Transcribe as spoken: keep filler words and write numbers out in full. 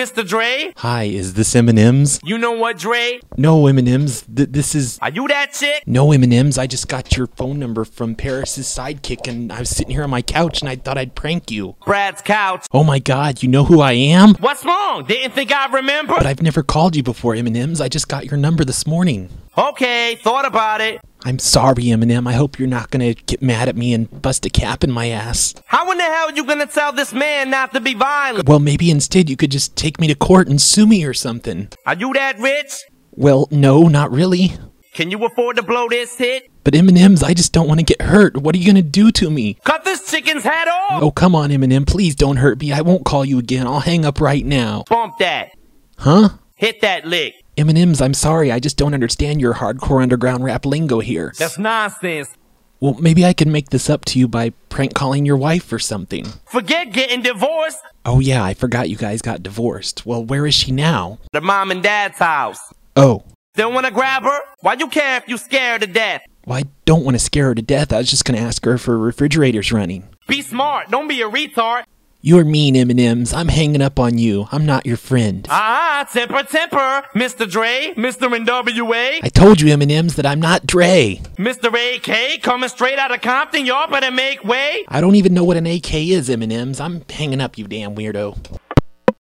Mister Dre? Hi, is this M and M's? You know what, Dre? No, M and M's. Th this is... Are you that chick? No, M and M's. I just got your phone number from Paris's sidekick, and I was sitting here on my couch, and I thought I'd prank you. Brad's couch. Oh my god, you know who I am? What's wrong? Didn't think I'd remember? But I've never called you before, M and M's. I just got your number this morning. Okay, thought about it. I'm sorry, M and M. I hope you're not gonna get mad at me and bust a cap in my ass. How in the hell are you gonna tell this man not to be violent? Well, maybe instead you could just take me to court and sue me or something. Are you that rich? Well, no, not really. Can you afford to blow this hit? But M and M's, I just don't want to get hurt. What are you gonna do to me? Cut this chicken's head off! Oh, come on, M and M. Please don't hurt me. I won't call you again. I'll hang up right now. Bump that. Huh? Hit that lick. M and M's, I'm sorry. I just don't understand your hardcore underground rap lingo here. That's nonsense. Well, maybe I can make this up to you by prank calling your wife or something. Forget getting divorced. Oh yeah, I forgot you guys got divorced. Well, where is she now? The mom and dad's house. Oh. Still wanna grab her? Why you care if you scared to death? Well, I don't want to scare her to death. I was just gonna ask her if her refrigerator's running. Be smart. Don't be a retard. You're mean, M and M's. I'm hanging up on you. I'm not your friend. Ah, temper, temper. Mister Dre, Mister N W A. I told you, M and M's, that I'm not Dre. Mister A K, coming straight out of Compton. Y'all better make way. I don't even know what an A K is, M and M's. I'm hanging up, you damn weirdo.